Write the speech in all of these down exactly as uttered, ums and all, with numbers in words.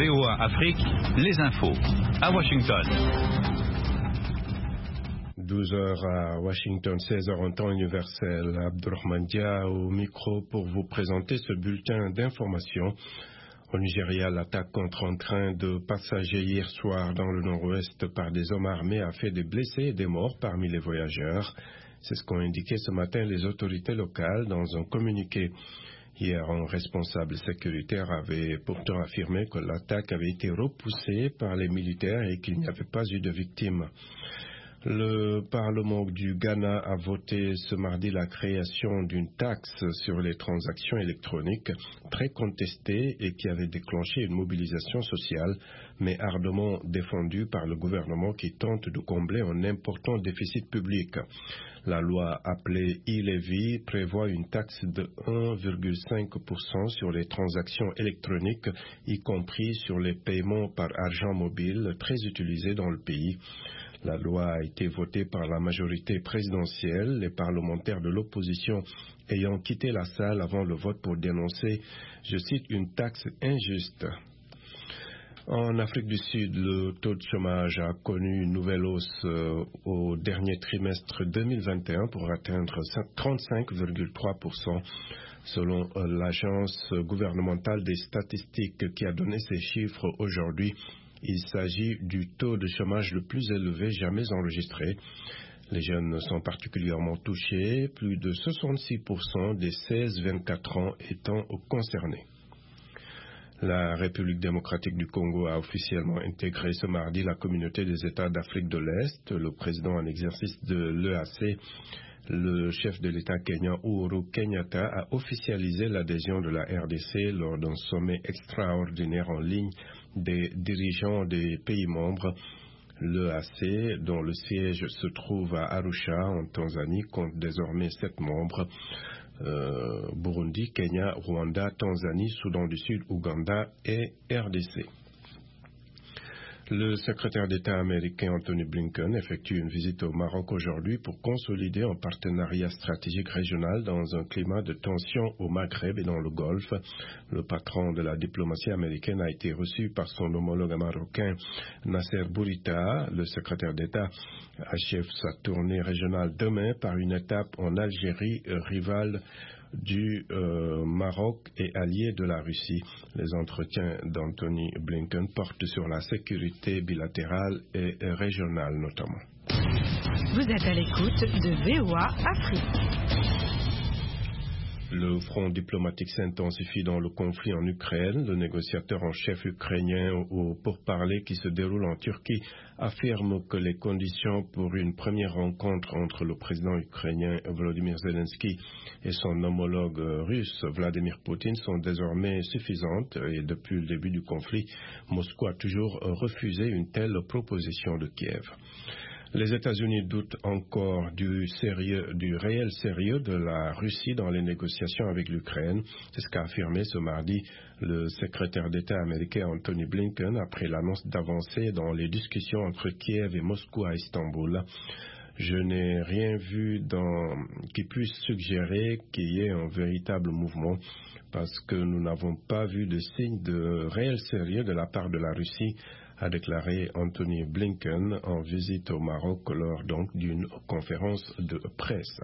V O A Afrique, les infos, à Washington. douze heures à Washington, seize heures en temps universel. Abdurrahman Dia au micro pour vous présenter ce bulletin d'information. Au Nigeria, l'attaque contre un train de passagers hier soir dans le nord-ouest par des hommes armés a fait des blessés et des morts parmi les voyageurs. C'est ce qu'ont indiqué ce matin les autorités locales dans un communiqué. Hier, un responsable sécuritaire avait pourtant affirmé que l'attaque avait été repoussée par les militaires et qu'il n'y avait pas eu de victimes. Le Parlement du Ghana a voté ce mardi la création d'une taxe sur les transactions électroniques très contestée et qui avait déclenché une mobilisation sociale, mais ardemment défendue par le gouvernement qui tente de combler un important déficit public. La loi appelée e-levy prévoit une taxe de un virgule cinq pour cent sur les transactions électroniques, y compris sur les paiements par argent mobile très utilisés dans le pays. La loi a été votée par la majorité présidentielle, les parlementaires de l'opposition ayant quitté la salle avant le vote pour dénoncer, je cite, une taxe injuste. En Afrique du Sud, le taux de chômage a connu une nouvelle hausse euh, au dernier trimestre deux mille vingt et un pour atteindre trente-cinq virgule trois pour cent. Selon euh, l'agence gouvernementale des statistiques qui a donné ces chiffres aujourd'hui, il s'agit du taux de chômage le plus élevé jamais enregistré. Les jeunes sont particulièrement touchés, plus de soixante-six pour cent des seize vingt-quatre ans étant concernés. La République démocratique du Congo a officiellement intégré ce mardi la communauté des États d'Afrique de l'Est. Le président en exercice de l'E A C, le chef de l'État kenyan Uhuru Kenyatta, a officialisé l'adhésion de la R D C lors d'un sommet extraordinaire en ligne des dirigeants des pays membres. L'E A C, dont le siège se trouve à Arusha, en Tanzanie, compte désormais sept membres. Euh, Burundi, Kenya, Rwanda, Tanzanie, Soudan du Sud, Ouganda et R D C. Le secrétaire d'État américain Anthony Blinken effectue une visite au Maroc aujourd'hui pour consolider un partenariat stratégique régional dans un climat de tension au Maghreb et dans le Golfe. Le patron de la diplomatie américaine a été reçu par son homologue marocain Nasser Bourita. Le secrétaire d'État achève sa tournée régionale demain par une étape en Algérie, rivale du euh, Maroc et allié de la Russie. Les entretiens d'Anthony Blinken portent sur la sécurité bilatérale et régionale notamment. Vous êtes à l'écoute de V O A Afrique. Le front diplomatique s'intensifie dans le conflit en Ukraine. Le négociateur en chef ukrainien au pourparlers qui se déroule en Turquie affirme que les conditions pour une première rencontre entre le président ukrainien Volodymyr Zelensky et son homologue russe Vladimir Poutine sont désormais suffisantes et depuis le début du conflit, Moscou a toujours refusé une telle proposition de Kiev. Les États-Unis doutent encore du sérieux, du réel sérieux de la Russie dans les négociations avec l'Ukraine. C'est ce qu'a affirmé ce mardi le secrétaire d'État américain Anthony Blinken après l'annonce d'avancées dans les discussions entre Kiev et Moscou à Istanbul. Je n'ai rien vu dans, qui puisse suggérer qu'il y ait un véritable mouvement parce que nous n'avons pas vu de signe de réel sérieux de la part de la Russie, a déclaré Anthony Blinken en visite au Maroc lors donc d'une conférence de presse.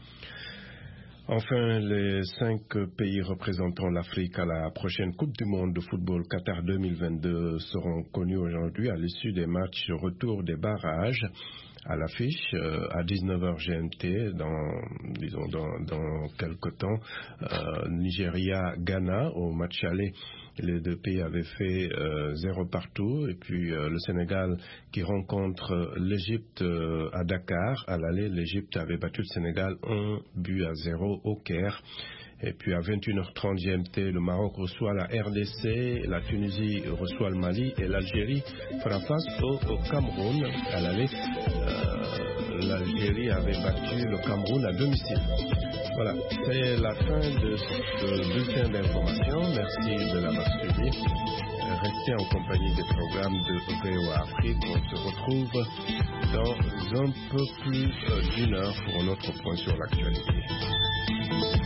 Enfin, les cinq pays représentant l'Afrique à la prochaine Coupe du Monde de football Qatar deux mille vingt-deux seront connus aujourd'hui à l'issue des matchs retour des barrages. À l'affiche, euh, à dix-neuf heures G M T, dans, disons, dans, dans quelque temps, euh, Nigeria-Ghana au match aller. Les deux pays avaient fait euh, zéro partout. Et puis euh, le Sénégal qui rencontre l'Égypte euh, à Dakar. À l'aller, l'Égypte avait battu le Sénégal un but à zéro au Caire. Et puis à vingt et une heures trente G M T, le Maroc reçoit la R D C, la Tunisie reçoit le Mali et l'Algérie fera face au, au Cameroun. À l'aller, euh, l'Algérie avait battu le Cameroun à domicile. Voilà, c'est la fin de ce bulletin d'information. Merci de l'avoir suivi. Restez en compagnie des programmes de V O A Afrique. On se retrouve dans un peu plus d'une heure pour un autre point sur l'actualité.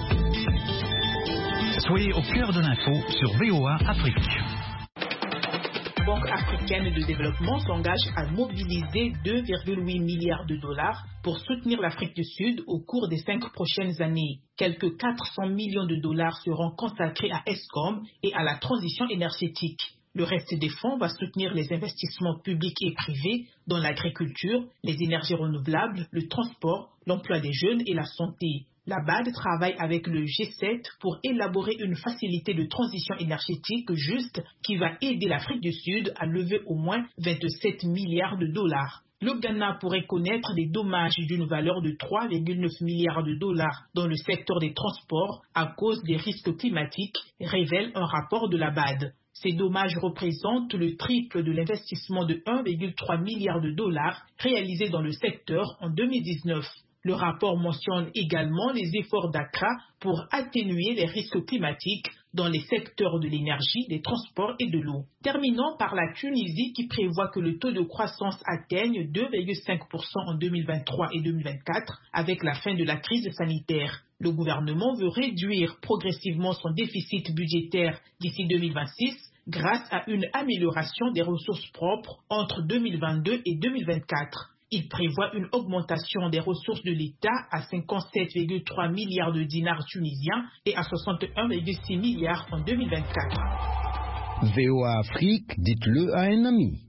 Soyez au cœur de l'info sur V O A Afrique. Banque africaine de développement s'engage à mobiliser deux virgule huit milliards de dollars pour soutenir l'Afrique du Sud au cours des cinq prochaines années. Quelques quatre cents millions de dollars seront consacrés à Eskom et à la transition énergétique. Le reste des fonds va soutenir les investissements publics et privés dans l'agriculture, les énergies renouvelables, le transport, l'emploi des jeunes et la santé. La B A D travaille avec le G sept pour élaborer une facilité de transition énergétique juste qui va aider l'Afrique du Sud à lever au moins vingt-sept milliards de dollars. Le Ghana pourrait connaître des dommages d'une valeur de trois virgule neuf milliards de dollars dans le secteur des transports à cause des risques climatiques, révèle un rapport de la B A D. Ces dommages représentent le triple de l'investissement de un virgule trois milliard de dollars réalisé dans le secteur en deux mille dix-neuf. Le rapport mentionne également les efforts d'Accra pour atténuer les risques climatiques dans les secteurs de l'énergie, des transports et de l'eau. Terminons par la Tunisie qui prévoit que le taux de croissance atteigne deux virgule cinq pour cent en deux mille vingt-trois et deux mille vingt-quatre avec la fin de la crise sanitaire. Le gouvernement veut réduire progressivement son déficit budgétaire d'ici deux mille vingt-six grâce à une amélioration des ressources propres entre deux mille vingt-deux et deux mille vingt-quatre. Il prévoit une augmentation des ressources de l'État à cinquante-sept virgule trois milliards de dinars tunisiens et à soixante et un virgule six milliards en deux mille vingt-quatre. V O A Afrique, dites-le à un ami.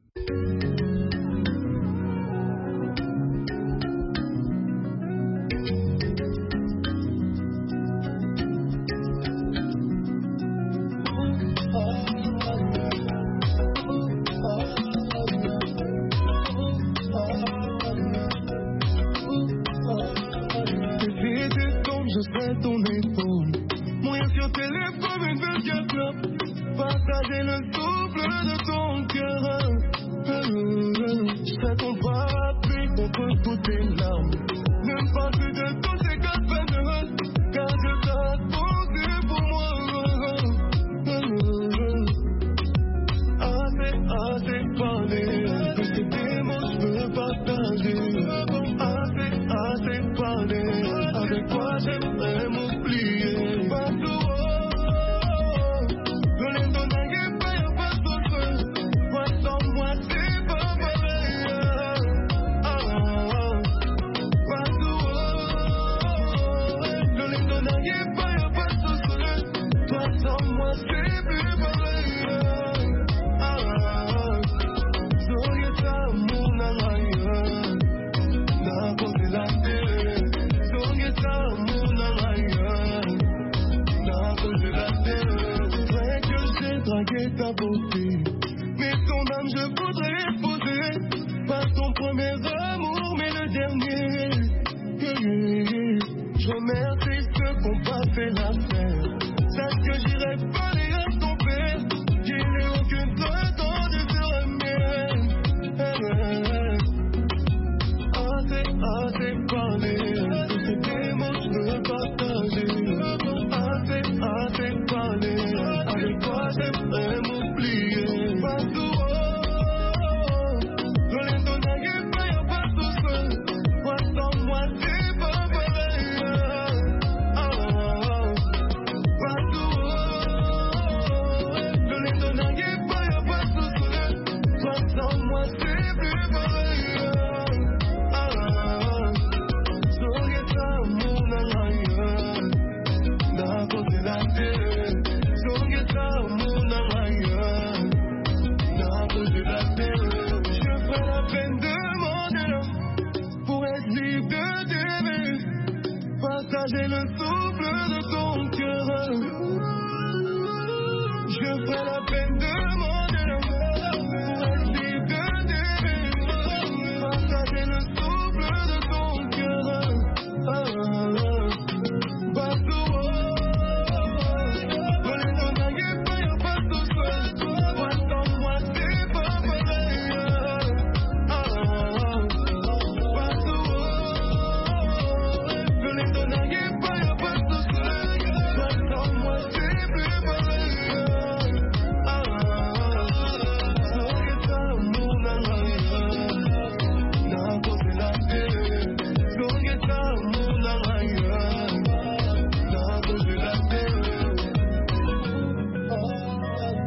Mais ton âme je voudrais poser, pas ton premier amour mais le dernier. Je remercie ceux qui n'ont pas fait l'affaire.